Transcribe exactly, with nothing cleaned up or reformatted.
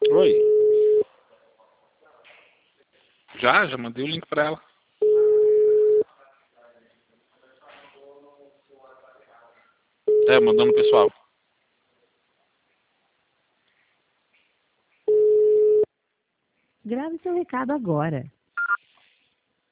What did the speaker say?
Oi. Já, já mandei o link pra ela. É, mandando pro pessoal. Grave seu recado agora.